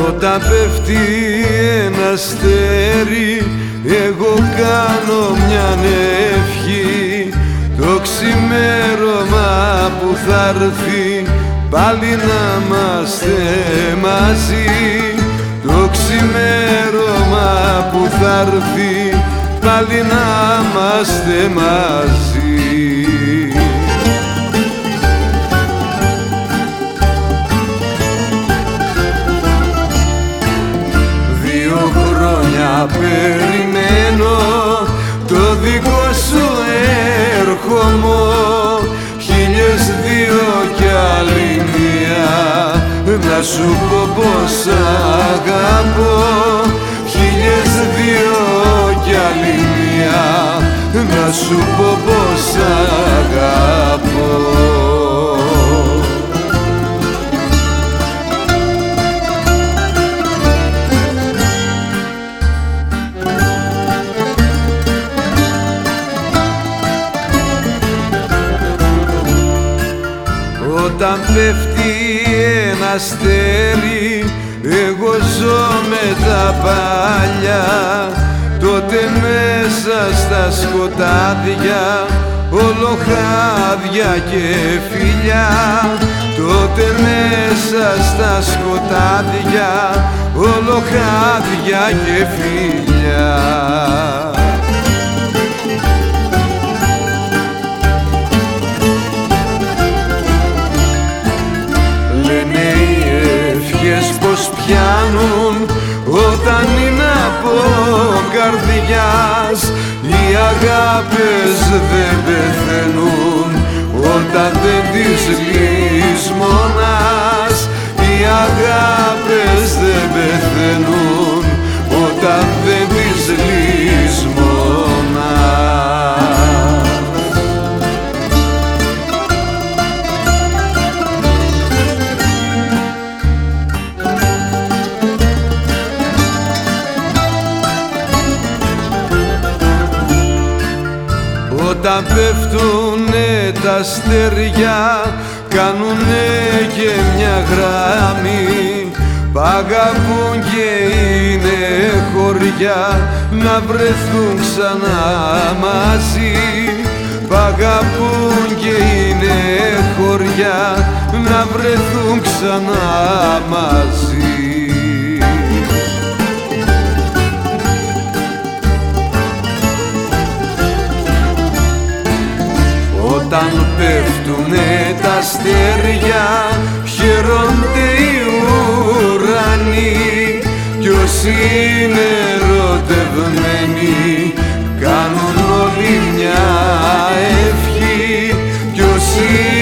Όταν πέφτει ένα αστέρι, εγώ κάνω μια ευχή. Το ξημέρωμα που θα έρθει, πάλι να είμαστε μαζί. Το ξημέρωμα που θα έρθει, πάλι να είμαστε μαζί. Περιμένω το δικό σου έρχομο, 1002 κι άλλη μία να σου πω πως αγαπώ. 1002 κι άλλη μία να σου πω πως αγαπώ. Όταν πέφτει ένα αστέρι, εγώ ζω με τα παλιά. Τότε μέσα στα σκοτάδια, όλο χάδια και φιλιά. Τότε μέσα στα σκοτάδια, όλο χάδια και φιλιά. Πως πιάνουν όταν είναι από καρδιάς. Οι αγάπες δεν πεθαίνουν όταν δεν τις λησμονάς. Οι αγάπες δεν πεθαίνουν όταν δεν τις λησμονάς. Όταν πέφτουνε τα αστέρια, κάνουνε και μια γραμμή. Π' αγαπούν και είναι χωριά να βρεθούν ξανά μαζί. Π' αγαπούν και είναι χωριά να βρεθούν ξανά μαζί. Όταν πέφτουνε τα αστέρια, χαίρονται οι ουρανοί. Κι όσοι είναι ερωτευμένοι, κάνουν όλοι μια ευχή. Κι όσοι